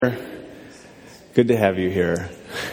Good to have you here.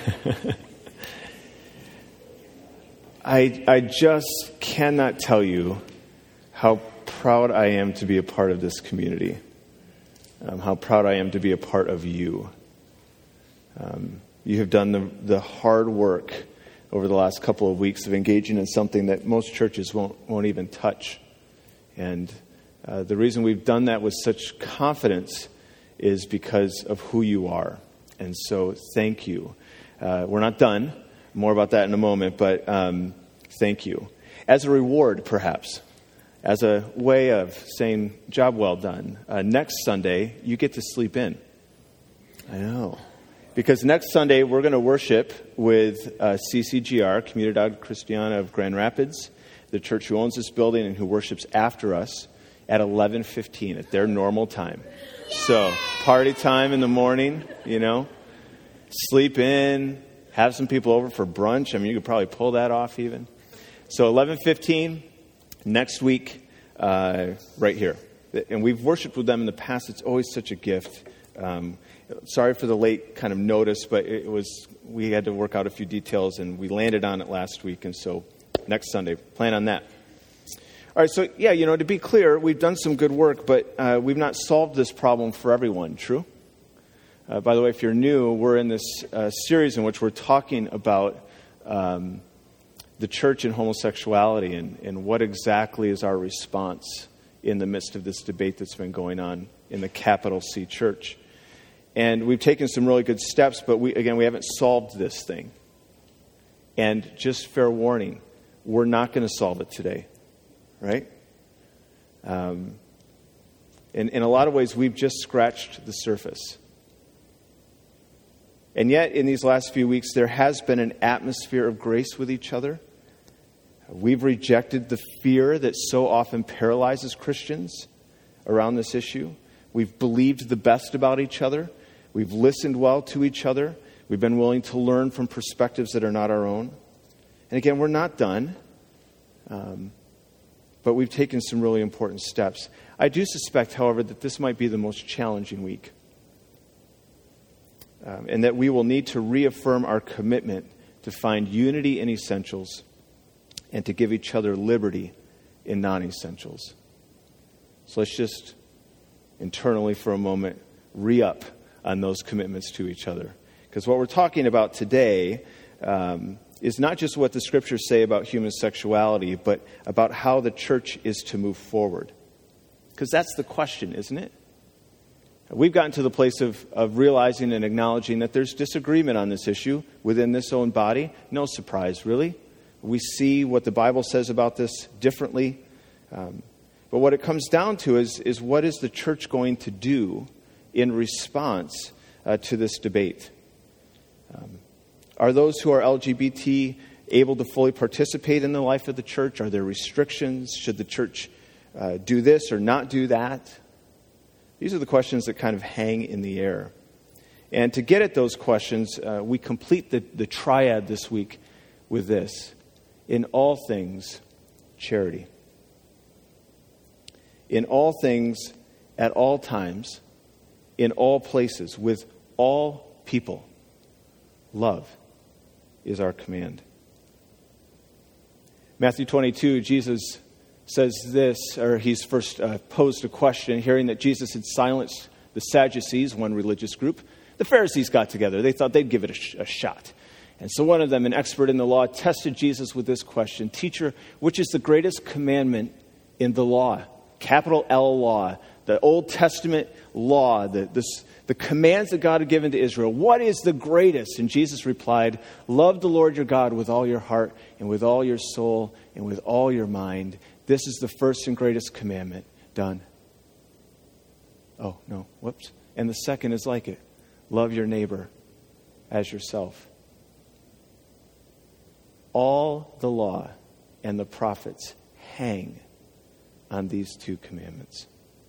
I just cannot tell you how proud I am to be a part of this community. How proud I am to be a part of you. You have done the hard work over the last couple of weeks of engaging in something that most churches won't even touch. And the reason we've done that with such confidence is because of who you are. And so thank you. We're not done. More about that in a moment, but thank you. As a reward, perhaps, as a way of saying, job well done, next Sunday, you get to sleep in. I know. Because next Sunday, we're going to worship with CCGR, Comunidad Cristiana of Grand Rapids, the church who owns this building and who worships after us, at 11:15 at their normal time. So, party time in the morning, sleep in, have some people over for brunch. I mean, you could probably pull that off even. So 11:15 next week, right here. And we've worshiped with them in the past. It's always such a gift. Sorry for the late kind of notice, but we had to work out a few details, and we landed on it last week. And so next Sunday, plan on that. All right, so to be clear, we've done some good work, but we've not solved this problem for everyone, true? By the way, if you're new, we're in this series in which we're talking about the church and homosexuality and what exactly is our response in the midst of this debate that's been going on in the capital C church. And we've taken some really good steps, but we haven't solved this thing. And just fair warning, we're not going to solve it today. Right? In a lot of ways, we've just scratched the surface. And yet, in these last few weeks, there has been an atmosphere of grace with each other. We've rejected the fear that so often paralyzes Christians around this issue. We've believed the best about each other. We've listened well to each other. We've been willing to learn from perspectives that are not our own. And again, we're not done. But we've taken some really important steps. I do suspect, however, that this might be the most challenging week. And that we will need to reaffirm our commitment to find unity in essentials and to give each other liberty in non-essentials. So let's just internally for a moment re-up on those commitments to each other. Because what we're talking about today is not just what the scriptures say about human sexuality, but about how the church is to move forward. Because that's the question, isn't it? We've gotten to the place of realizing and acknowledging that there's disagreement on this issue within this own body. No surprise, really. We see what the Bible says about this differently. But what it comes down to is what is the church going to do in response to this debate? Are those who are LGBT able to fully participate in the life of the church? Are there restrictions? Should the church do this or not do that? These are the questions that kind of hang in the air. And to get at those questions, we complete the triad this week with this. In all things, charity. In all things, at all times, in all places, with all people, love is our command. Matthew 22, Jesus says this, or he's first posed a question, hearing that Jesus had silenced the Sadducees, one religious group. The Pharisees got together. They thought they'd give it a shot. And so one of them, an expert in the law, tested Jesus with this question: Teacher, which is the greatest commandment in the law? Capital L law, the Old Testament law, the commands that God had given to Israel. What is the greatest? And Jesus replied, love the Lord your God with all your heart and with all your soul and with all your mind. This is the first and greatest commandment. Done. Oh, no. Whoops. And the second is like it. Love your neighbor as yourself. All the law and the prophets hang on these two commandments.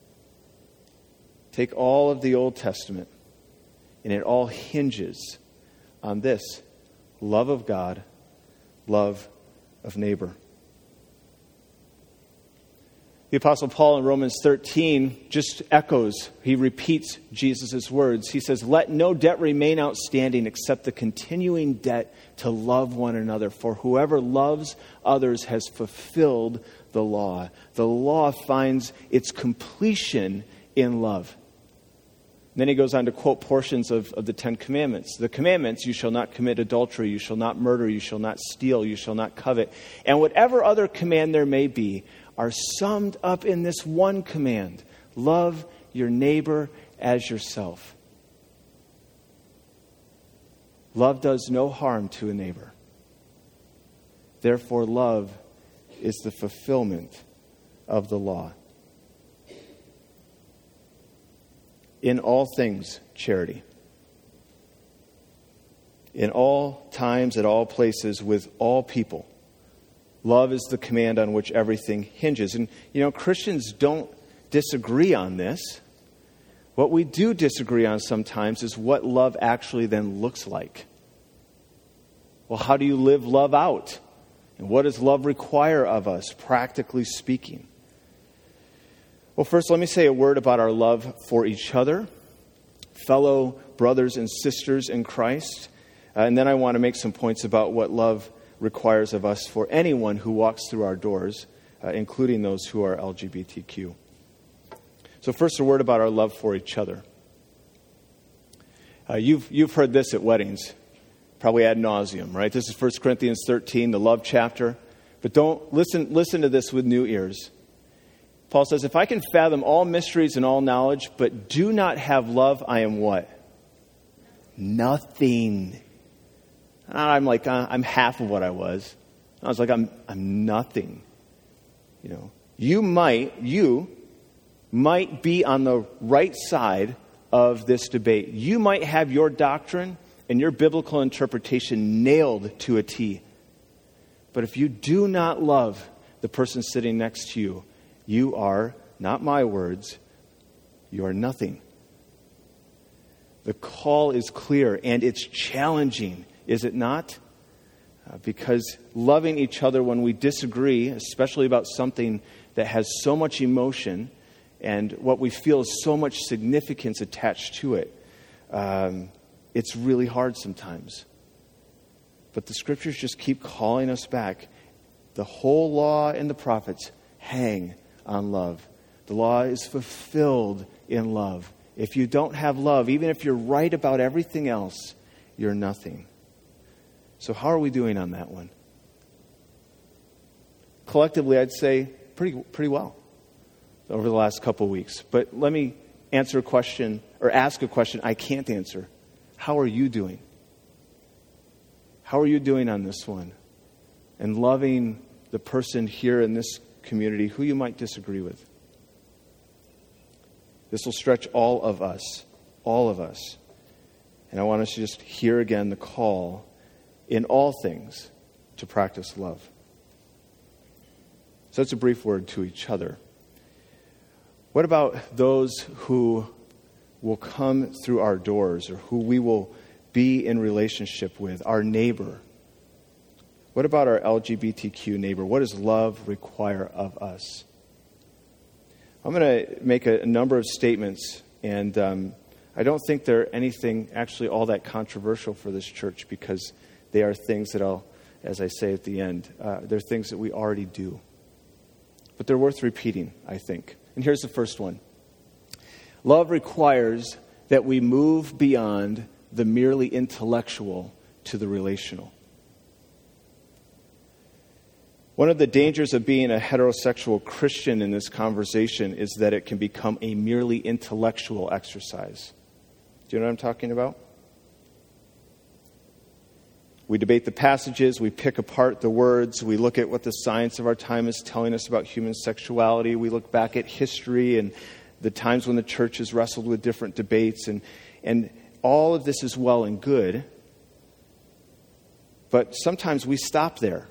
Take all of the Old Testament, and it all hinges on this: love of God, love of neighbor. The Apostle Paul in Romans 13 just echoes, he repeats Jesus' words. He says, "Let no debt remain outstanding except the continuing debt to love one another. For whoever loves others has fulfilled the law." The law finds its completion in love. And then he goes on to quote portions of the Ten Commandments. The commandments: you shall not commit adultery, you shall not murder, you shall not steal, you shall not covet. And whatever other command there may be are summed up in this one command: love your neighbor as yourself. Love does no harm to a neighbor. Therefore, love is the fulfillment of the law. In all things, charity. In all times, at all places, with all people. Love is the command on which everything hinges. And, Christians don't disagree on this. What we do disagree on sometimes is what love actually then looks like. Well, how do you live love out? And what does love require of us, practically speaking? Well, first, let me say a word about our love for each other, fellow brothers and sisters in Christ. And then I want to make some points about what love requires of us for anyone who walks through our doors, including those who are LGBTQ. So first, a word about our love for each other. You've heard this at weddings, probably ad nauseum, right? This is 1 Corinthians 13, the love chapter. But don't listen to this with new ears. Paul says, "If I can fathom all mysteries and all knowledge, but do not have love, I am what? Nothing." I'm like, I'm half of what I was. I was like, I'm nothing. You might be on the right side of this debate. You might have your doctrine and your biblical interpretation nailed to a T. But if you do not love the person sitting next to you, you are, not my words, you are nothing. The call is clear and it's challenging. Is it not? Because loving each other when we disagree, especially about something that has so much emotion and what we feel is so much significance attached to it, it's really hard sometimes. But the scriptures just keep calling us back. The whole law and the prophets hang on love. The law is fulfilled in love. If you don't have love, even if you're right about everything else, you're nothing. So how are we doing on that one? Collectively, I'd say pretty well over the last couple of weeks. But let me ask a question I can't answer. How are you doing? How are you doing on this one? And loving the person here in this community who you might disagree with. This will stretch all of us. And I want us to just hear again the call in all things to practice love. So that's a brief word to each other. What about those who will come through our doors or who we will be in relationship with, our neighbor? What about our LGBTQ neighbor? What does love require of us? I'm going to make a number of statements, and I don't think they're anything actually all that controversial for this church because they are things that as I say at the end, they're things that we already do. But they're worth repeating, I think. And here's the first one. Love requires that we move beyond the merely intellectual to the relational. One of the dangers of being a heterosexual Christian in this conversation is that it can become a merely intellectual exercise. Do you know what I'm talking about? We debate the passages, we pick apart the words, we look at what the science of our time is telling us about human sexuality, we look back at history and the times when the church has wrestled with different debates, and all of this is well and good, but sometimes we stop there.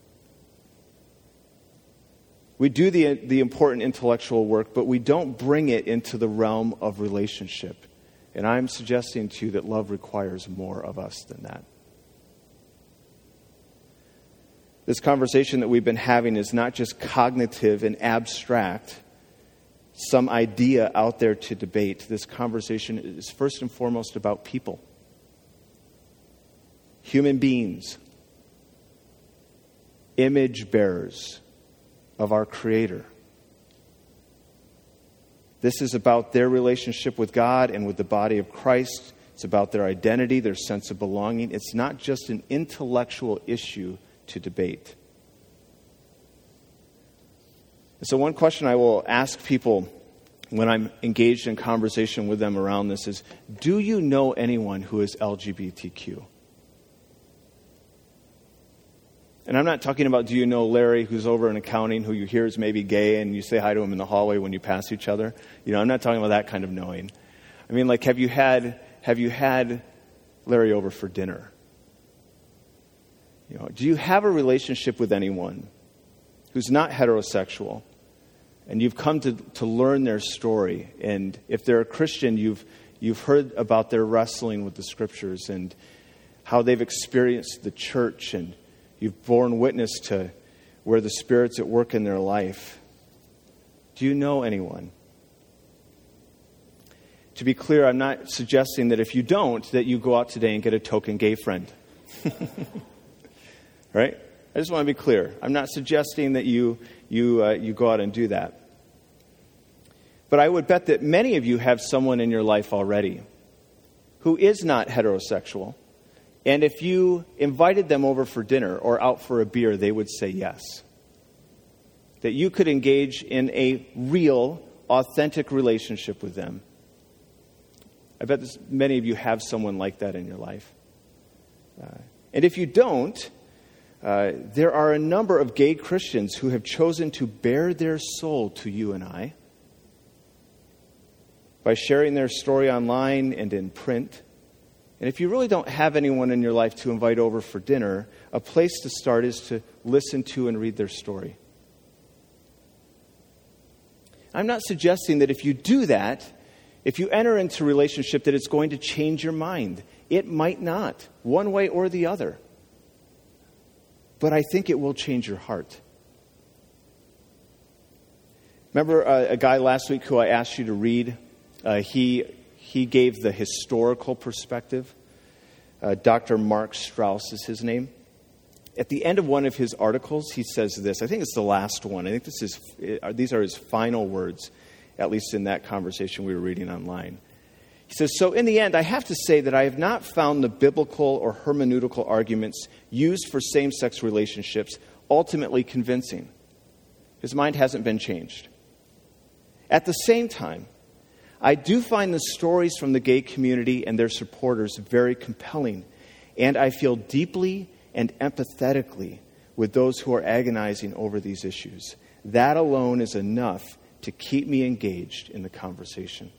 We do the important intellectual work, but we don't bring it into the realm of relationship. And I'm suggesting to you that love requires more of us than that. This conversation that we've been having is not just cognitive and abstract, some idea out there to debate. This conversation is first and foremost about people. Human beings. Image bearers of our Creator. This is about their relationship with God and with the body of Christ. It's about their identity, their sense of belonging. It's not just an intellectual issue to debate. So one question I will ask people when I'm engaged in conversation with them around this is, do you know anyone who is LGBTQ? And I'm not talking about, do you know Larry who's over in accounting who you hear is maybe gay and you say hi to him in the hallway when you pass each other? I'm not talking about that kind of knowing. I mean, like, have you had Larry over for dinner? Do you have a relationship with anyone who's not heterosexual and you've come to learn their story? And if they're a Christian, you've heard about their wrestling with the Scriptures and how they've experienced the church, and you've borne witness to where the Spirit's at work in their life. Do you know anyone? To be clear, I'm not suggesting that if you don't, that you go out today and get a token gay friend. Right? I just want to be clear. I'm not suggesting that you go out and do that. But I would bet that many of you have someone in your life already who is not heterosexual. And if you invited them over for dinner or out for a beer, they would say yes. That you could engage in a real, authentic relationship with them. I bet many of you have someone like that in your life. And if you don't, there are a number of gay Christians who have chosen to bare their soul to you and I by sharing their story online and in print. And if you really don't have anyone in your life to invite over for dinner, a place to start is to listen to and read their story. I'm not suggesting that if you do that, if you enter into a relationship, that it's going to change your mind. It might not, one way or the other. But I think it will change your heart. Remember a guy last week who I asked you to read? He gave the historical perspective. Dr. Mark Strauss is his name. At the end of one of his articles, he says this. I think it's the last one. I think these are his final words, at least in that conversation we were reading online. He says, "So in the end, I have to say that I have not found the biblical or hermeneutical arguments used for same-sex relationships ultimately convincing. His mind hasn't been changed. At the same time, I do find the stories from the gay community and their supporters very compelling, and I feel deeply and empathetically with those who are agonizing over these issues. That alone is enough to keep me engaged in the conversation."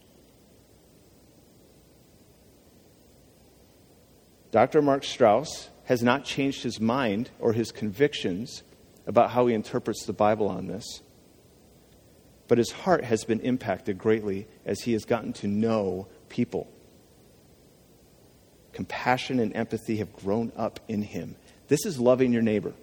Dr. Mark Strauss has not changed his mind or his convictions about how he interprets the Bible on this. But his heart has been impacted greatly as he has gotten to know people. Compassion and empathy have grown up in him. This is loving your neighbor.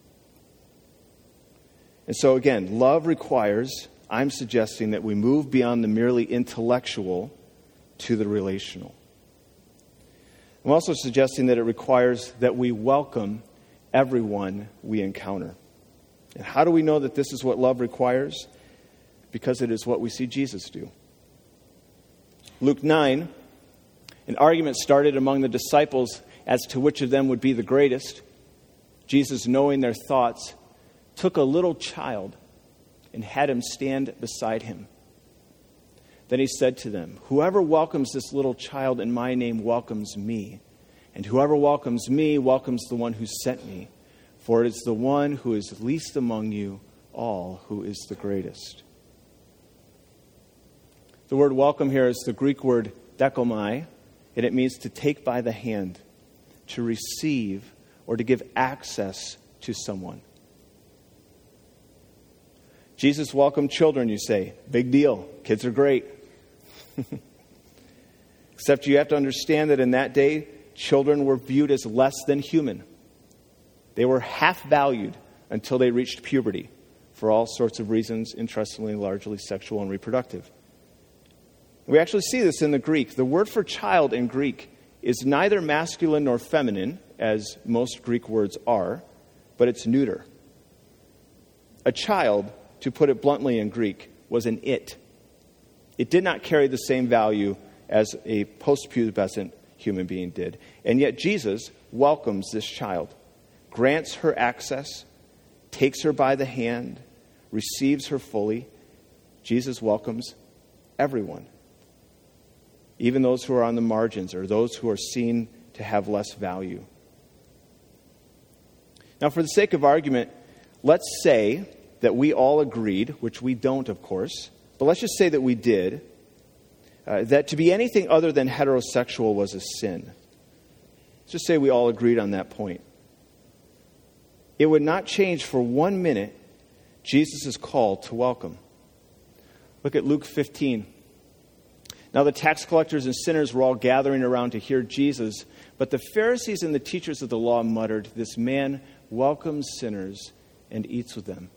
And so again, love requires, I'm suggesting, that we move beyond the merely intellectual to the relational. I'm also suggesting that it requires that we welcome everyone we encounter. And how do we know that this is what love requires? Because it is what we see Jesus do. Luke 9, an argument started among the disciples as to which of them would be the greatest. Jesus, knowing their thoughts, took a little child and had him stand beside him. Then he said to them, "Whoever welcomes this little child in my name welcomes me. And whoever welcomes me welcomes the one who sent me. For it is the one who is least among you all who is the greatest." The word welcome here is the Greek word dekomai, and it means to take by the hand, to receive, or to give access to someone. Jesus welcomed children, you say. Big deal. Kids are great. Except you have to understand that in that day, children were viewed as less than human. They were half-valued until they reached puberty for all sorts of reasons, interestingly, largely sexual and reproductive. We actually see this in the Greek. The word for child in Greek is neither masculine nor feminine, as most Greek words are, but it's neuter. A child, to put it bluntly in Greek, was an it. It did not carry the same value as a post-pubescent human being did. And yet Jesus welcomes this child, grants her access, takes her by the hand, receives her fully. Jesus welcomes everyone, even those who are on the margins or those who are seen to have less value. Now, for the sake of argument, let's say that we all agreed, which we don't, of course, but let's just say that we did, that to be anything other than heterosexual was a sin. Let's just say we all agreed on that point. It would not change for 1 minute Jesus' call to welcome. Look at Luke 15. Now the tax collectors and sinners were all gathering around to hear Jesus, but the Pharisees and the teachers of the law muttered, "This man welcomes sinners and eats with them."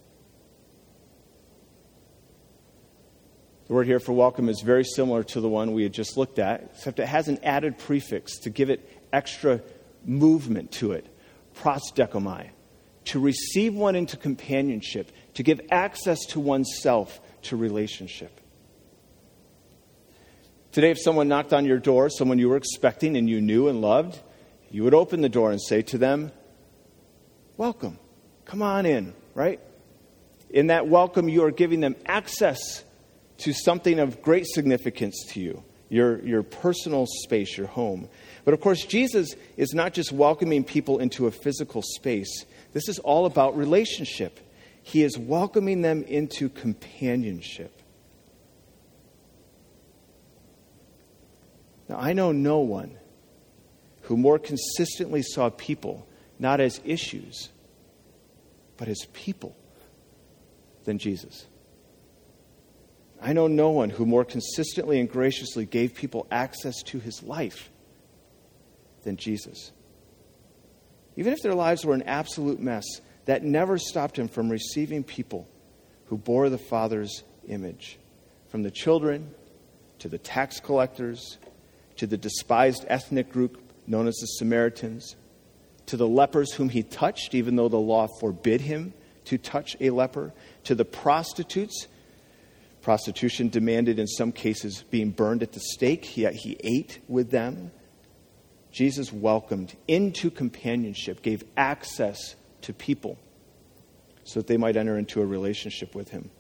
The word here for welcome is very similar to the one we had just looked at, except it has an added prefix to give it extra movement to it. Prosdechomai. To receive one into companionship, to give access to oneself to relationship. Today, if someone knocked on your door, someone you were expecting and you knew and loved, you would open the door and say to them, "Welcome. Come on in," right? In that welcome, you are giving them access to something of great significance to you, your personal space, your home. But of course, Jesus is not just welcoming people into a physical space. This is all about relationship. He is welcoming them into companionship. Now, I know no one who more consistently saw people not as issues, but as people than Jesus. I know no one who more consistently and graciously gave people access to his life than Jesus. Even if their lives were an absolute mess, that never stopped him from receiving people who bore the Father's image. From the children, to the tax collectors, to the despised ethnic group known as the Samaritans, to the lepers whom he touched, even though the law forbid him to touch a leper, to the prostitutes. Prostitution demanded, in some cases, being burned at the stake, yet he ate with them. Jesus welcomed into companionship, gave access to people so that they might enter into a relationship with him.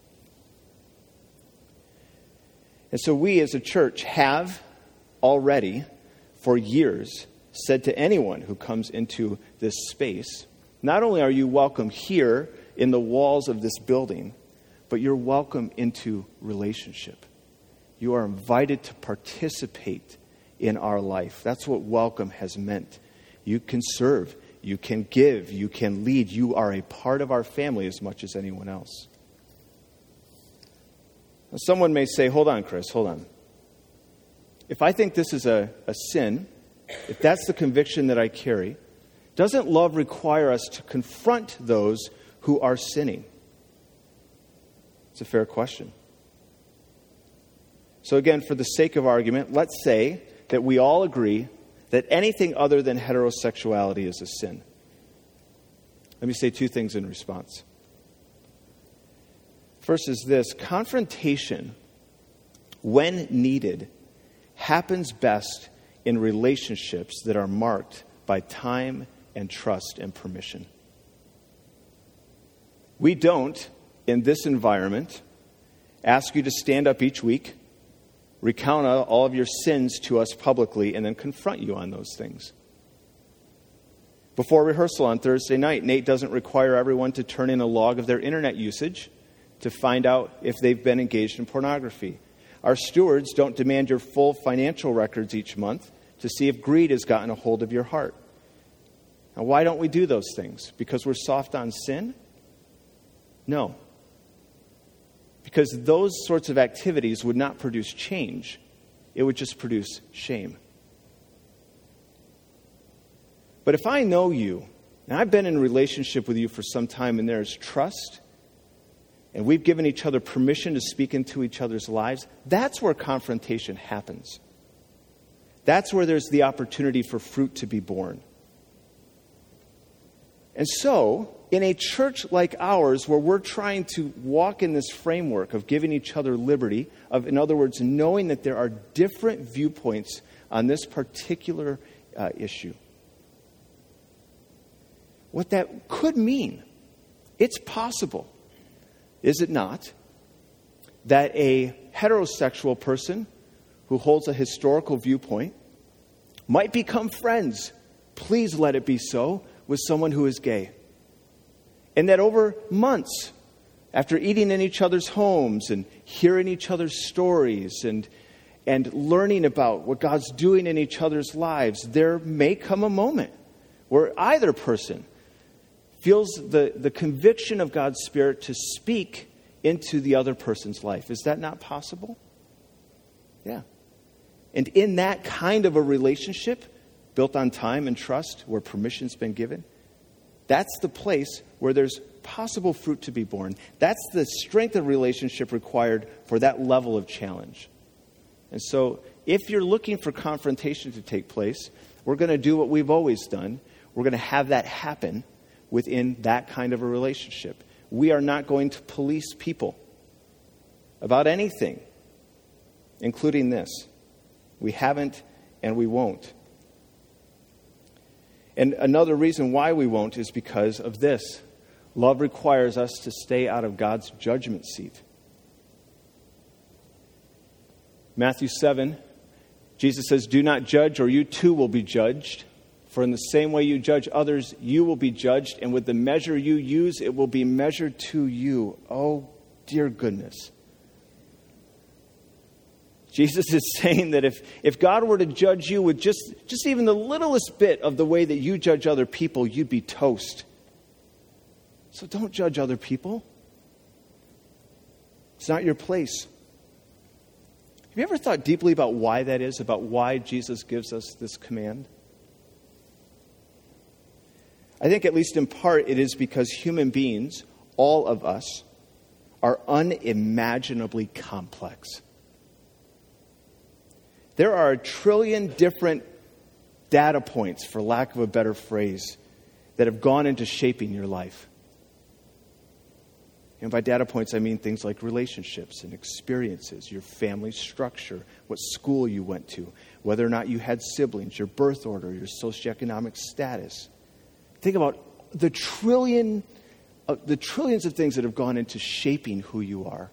And so we as a church have already, for years, said to anyone who comes into this space, not only are you welcome here in the walls of this building, but you're welcome into relationship. You are invited to participate in our life. That's what welcome has meant. You can serve, you can give, you can lead. You are a part of our family as much as anyone else. Now, someone may say, hold on, Chris, hold on. If I think this is a sin, if that's the conviction that I carry, doesn't love require us to confront those who are sinning? It's a fair question. So again, for the sake of argument, let's say that we all agree that anything other than heterosexuality is a sin. Let me say two things in response. First is this: confrontation, when needed, happens best in relationships that are marked by time and trust and permission. We don't, in this environment, ask you to stand up each week, recount all of your sins to us publicly, and then confront you on those things. Before rehearsal on Thursday night, Nate doesn't require everyone to turn in a log of their internet usage to find out if they've been engaged in pornography. Our stewards don't demand your full financial records each month to see if greed has gotten a hold of your heart. Now, why don't we do those things? Because we're soft on sin? No. Because those sorts of activities would not produce change. It would just produce shame. But if I know you Now, I've been in a relationship with you for some time, and there's trust, and we've given each other permission to speak into each other's lives. That's where confrontation happens. That's where there's the opportunity for fruit to be born. And so, in a church like ours, where we're trying to walk in this framework of giving each other liberty, of, in other words, knowing that there are different viewpoints on this particular issue, what that could mean, it's possible, is it not, that a heterosexual person who holds a historical viewpoint might become friends, please let it be so, with someone who is gay. And that over months, after eating in each other's homes and hearing each other's stories and learning about what God's doing in each other's lives, there may come a moment where either person feels the conviction of God's Spirit to speak into the other person's life. Is that not possible? Yeah. And in that kind of a relationship, built on time and trust, where permission's been given, that's the place where there's possible fruit to be born. That's the strength of relationship required for that level of challenge. And so, if you're looking for confrontation to take place, we're going to do what we've always done. We're going to have that happen within that kind of a relationship. We are not going to police people about anything, including this. We haven't and we won't. And another reason why we won't is because of this. Love requires us to stay out of God's judgment seat. Matthew 7, Jesus says, "Do not judge, or you too will be judged. For in the same way you judge others, you will be judged. And with the measure you use, it will be measured to you." Oh, dear goodness. Jesus is saying that if God were to judge you with just even the littlest bit of the way that you judge other people, you'd be toast. So don't judge other people. It's not your place. Have you ever thought deeply about why that is, about why Jesus gives us this command? I think at least in part it is because human beings, all of us, are unimaginably complex. There are a trillion different data points, for lack of a better phrase, that have gone into shaping your life. And by data points, I mean things like relationships and experiences, your family structure, what school you went to, whether or not you had siblings, your birth order, your socioeconomic status. Think about the trillions of things that have gone into shaping who you are.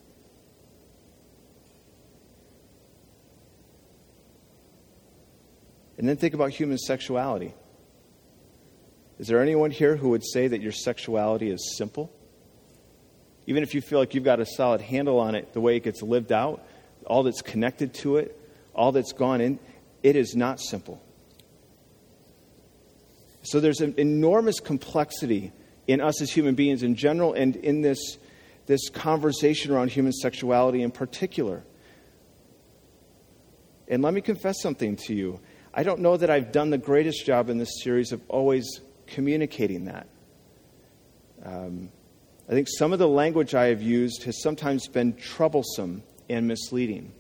And then think about human sexuality. Is there anyone here who would say that your sexuality is simple? Even if you feel like you've got a solid handle on it, the way it gets lived out, all that's connected to it, all that's gone in, it is not simple. So there's an enormous complexity in us as human beings in general, and in this conversation around human sexuality in particular. And let me confess something to you. I don't know that I've done the greatest job in this series of always communicating that. I think some of the language I have used has sometimes been troublesome and misleading.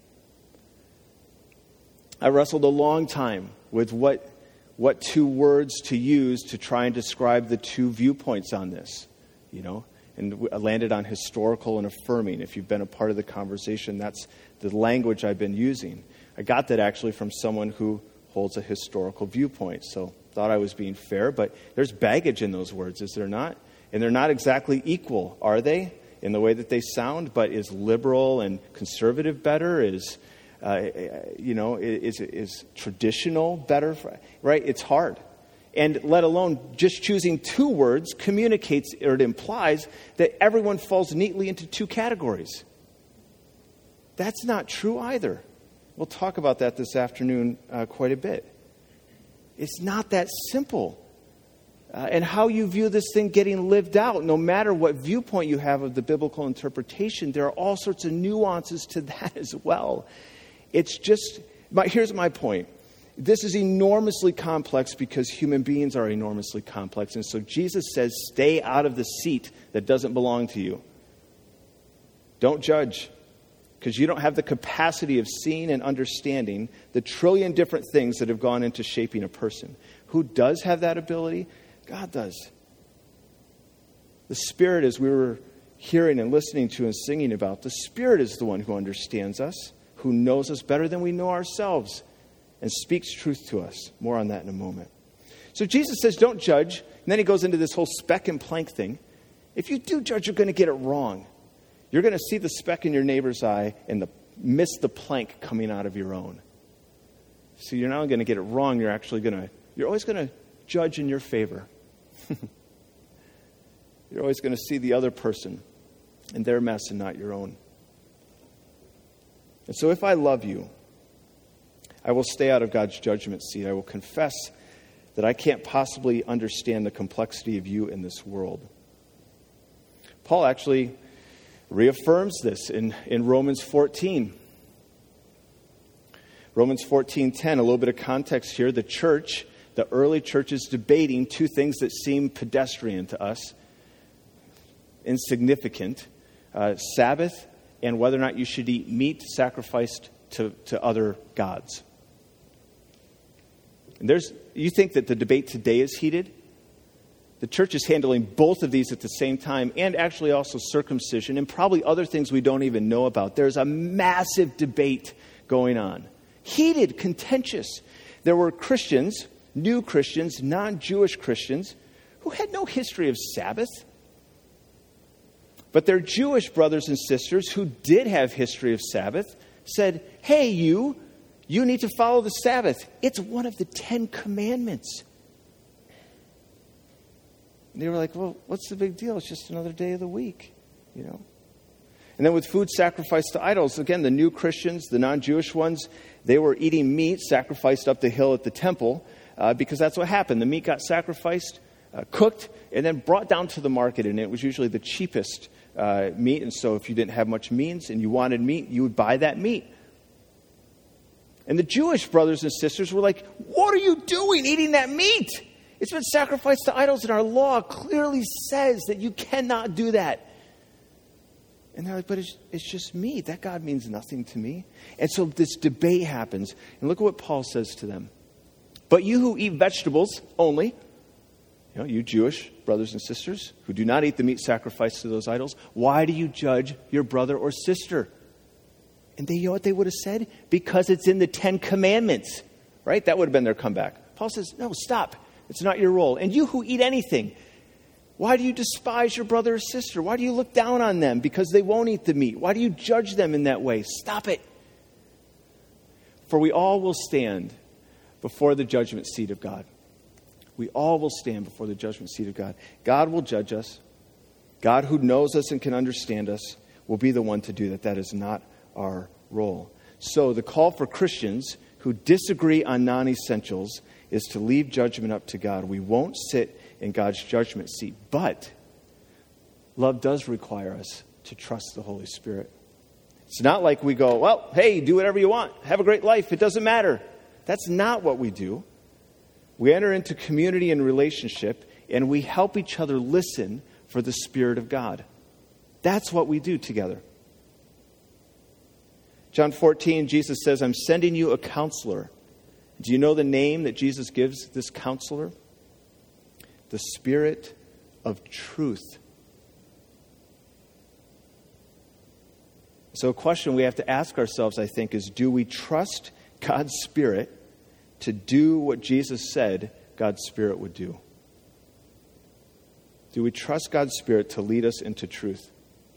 I wrestled a long time with what two words to use to try and describe the two viewpoints on this, and I landed on historical and affirming. If you've been a part of the conversation, that's the language I've been using. I got that actually from someone who holds a historical viewpoint, so thought I was being fair, but there's baggage in those words, is there not? And they're not exactly equal, are they, in the way that they sound? But is liberal and conservative better? Is traditional better? Right? It's hard. And let alone just choosing two words communicates, or it implies, that everyone falls neatly into two categories. That's not true either. We'll talk about that this afternoon quite a bit. It's not that simple. And how you view this thing getting lived out, no matter what viewpoint you have of the biblical interpretation, there are all sorts of nuances to that as well. It's just, here's my point. This is enormously complex because human beings are enormously complex. And so Jesus says, stay out of the seat that doesn't belong to you. Don't judge, because you don't have the capacity of seeing and understanding the trillion different things that have gone into shaping a person. Who does have that ability? God does. The Spirit, as we were hearing and listening to and singing about, the Spirit is the one who understands us, who knows us better than we know ourselves, and speaks truth to us. More on that in a moment. So Jesus says, don't judge. And then he goes into this whole speck and plank thing. If you do judge, you're going to get it wrong. You're going to see the speck in your neighbor's eye and miss the plank coming out of your own. So you're not only going to get it wrong, you're always going to judge in your favor. You're always going to see the other person and their mess and not your own. And so if I love you, I will stay out of God's judgment seat. I will confess that I can't possibly understand the complexity of you in this world. Paul actually reaffirms this in Romans 14. Romans 14:10, a little bit of context here. The church, the early church, is debating two things that seem pedestrian to us, insignificant, Sabbath and whether or not you should eat meat sacrificed to other gods. And you think that the debate today is heated? The church is handling both of these at the same time, and actually also circumcision and probably other things we don't even know about. There's a massive debate going on. Heated, contentious. There were Christians, new Christians, non-Jewish Christians, who had no history of Sabbath. But their Jewish brothers and sisters who did have history of Sabbath said, hey, you need to follow the Sabbath. It's one of the 10 Commandments. And they were like, well, what's the big deal? It's just another day of the week, you know. And then with food sacrificed to idols, again, the new Christians, the non-Jewish ones, they were eating meat sacrificed up the hill at the temple because that's what happened. The meat got sacrificed, cooked, and then brought down to the market, and it was usually the cheapest meat. And so if you didn't have much means and you wanted meat, you would buy that meat. And the Jewish brothers and sisters were like, what are you doing eating that meat? It's been sacrificed to idols, and our law clearly says that you cannot do that. And they're like, but it's just meat. That God means nothing to me. And so this debate happens. And look at what Paul says to them. But you who eat vegetables only, you Jewish brothers and sisters who do not eat the meat sacrificed to those idols, why do you judge your brother or sister? And you know what they would have said? Because it's in the 10 Commandments, right? That would have been their comeback. Paul says, no, stop. It's not your role. And you who eat anything, why do you despise your brother or sister? Why do you look down on them because they won't eat the meat? Why do you judge them in that way? Stop it. For we all will stand before the judgment seat of God. We all will stand before the judgment seat of God. God will judge us. God, who knows us and can understand us, will be the one to do that. That is not our role. So the call for Christians who disagree on non-essentials is to leave judgment up to God. We won't sit in God's judgment seat, but love does require us to trust the Holy Spirit. It's not like we go, well, hey, do whatever you want. Have a great life. It doesn't matter. That's not what we do. We enter into community and relationship, and we help each other listen for the Spirit of God. That's what we do together. John 14, Jesus says, I'm sending you a counselor. Do you know the name that Jesus gives this counselor? The Spirit of truth. So a question we have to ask ourselves, I think, is do we trust God's Spirit to do what Jesus said God's Spirit would do? Do we trust God's Spirit to lead us into truth?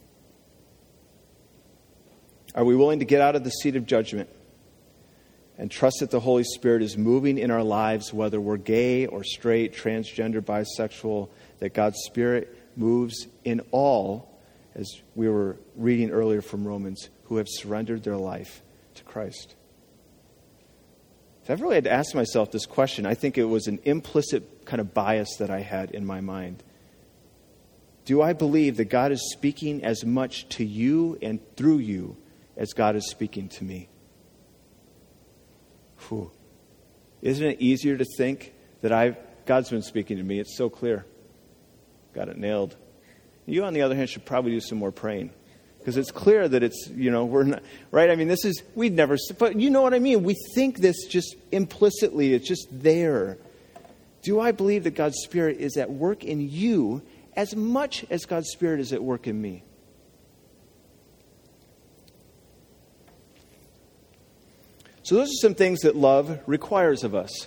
Are we willing to get out of the seat of judgment and trust that the Holy Spirit is moving in our lives, whether we're gay or straight, transgender, bisexual, that God's Spirit moves in all, as we were reading earlier from Romans, who have surrendered their life to Christ? If I ever really had to ask myself this question, I think it was an implicit kind of bias that I had in my mind. Do I believe that God is speaking as much to you and through you as God is speaking to me? Whew. Isn't it easier to think that God's been speaking to me? It's so clear. Got it nailed. You, on the other hand, should probably do some more praying. Because it's clear that it's, we're not, right? I mean, we'd never, but you know what I mean? We think this just implicitly, it's just there. Do I believe that God's Spirit is at work in you as much as God's Spirit is at work in me? So those are some things that love requires of us.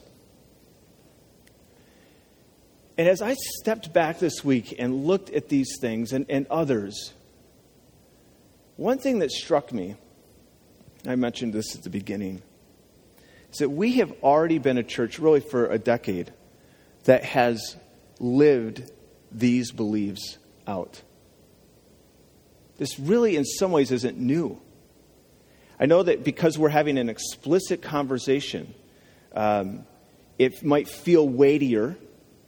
And as I stepped back this week and looked at these things and others, one thing that struck me, I mentioned this at the beginning, is that we have already been a church really for a decade that has lived these beliefs out. This really in some ways isn't new. I know that because we're having an explicit conversation, it might feel weightier,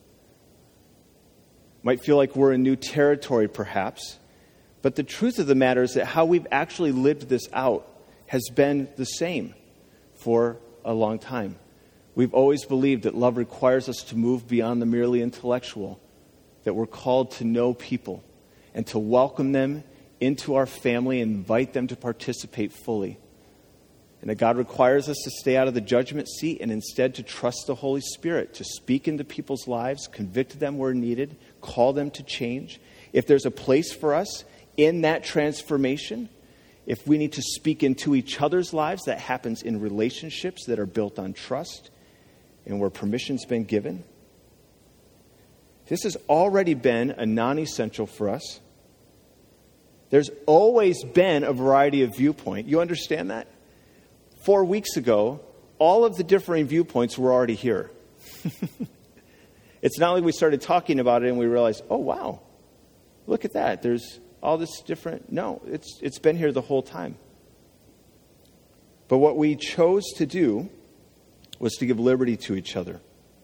might feel like we're in new territory perhaps, but the truth of the matter is that how we've actually lived this out has been the same for a long time. We've always believed that love requires us to move beyond the merely intellectual, that we're called to know people and to welcome them into our family and invite them to participate fully. And that God requires us to stay out of the judgment seat and instead to trust the Holy Spirit, to speak into people's lives, convict them where needed, call them to change. If there's a place for us in that transformation, if we need to speak into each other's lives, that happens in relationships that are built on trust and where permission's been given. This has already been a non-essential for us. There's always been a variety of viewpoint. You understand that? 4 weeks ago, all of the differing viewpoints were already here. It's not like we started talking about it and we realized, oh, wow, look at that. There's all this different. No, it's been here the whole time. But what we chose to do was to give liberty to each other.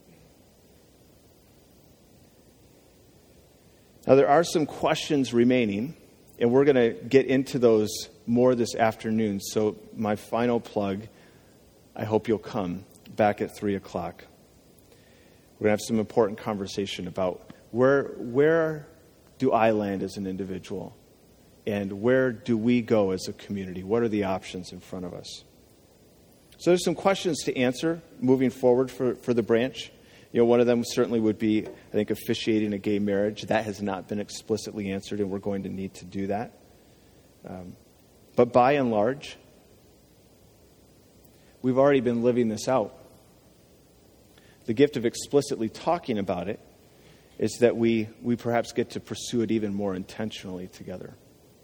Now, there are some questions remaining, and we're going to get into those more this afternoon. So my final plug, I hope you'll come back at 3 o'clock. We're going to have some important conversation about where do I land as an individual? And where do we go as a community? What are the options in front of us? So there's some questions to answer moving forward for the branch. One of them certainly would be, I think, officiating a gay marriage. That has not been explicitly answered, and we're going to need to do that. But by and large, we've already been living this out. The gift of explicitly talking about it is that we perhaps get to pursue it even more intentionally together.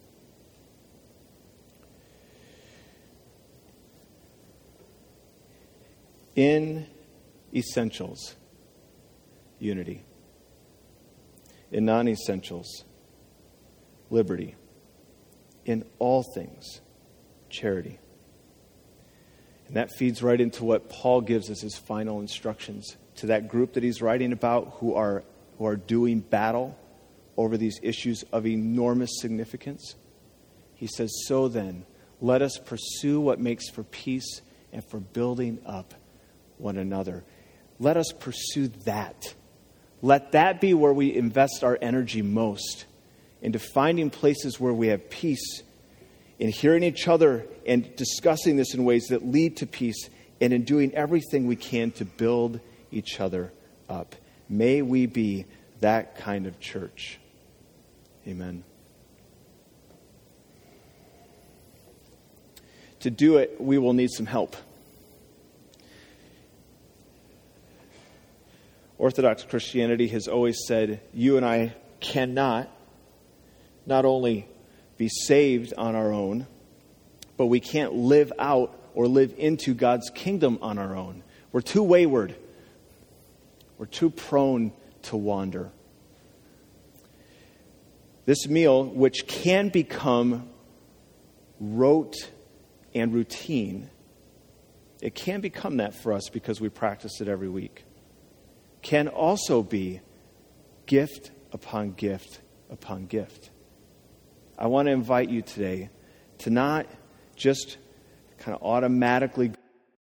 In essentials, unity. In non-essentials, liberty. In all things, charity. And that feeds right into what Paul gives as his final instructions to that group that he's writing about who are doing battle over these issues of enormous significance. He says, so then, let us pursue what makes for peace and for building up one another. Let us pursue that. Let that be where we invest our energy most, into finding places where we have peace, in hearing each other and discussing this in ways that lead to peace, and in doing everything we can to build each other up. May we be that kind of church. Amen. To do it, we will need some help. Orthodox Christianity has always said, you and I cannot not only be saved on our own, but we can't live out or live into God's kingdom on our own. We're too wayward. We're too prone to wander. This meal, which can become rote and routine, it can become that for us because we practice it every week, can also be gift upon gift upon gift. I want to invite you today to not just kind of automatically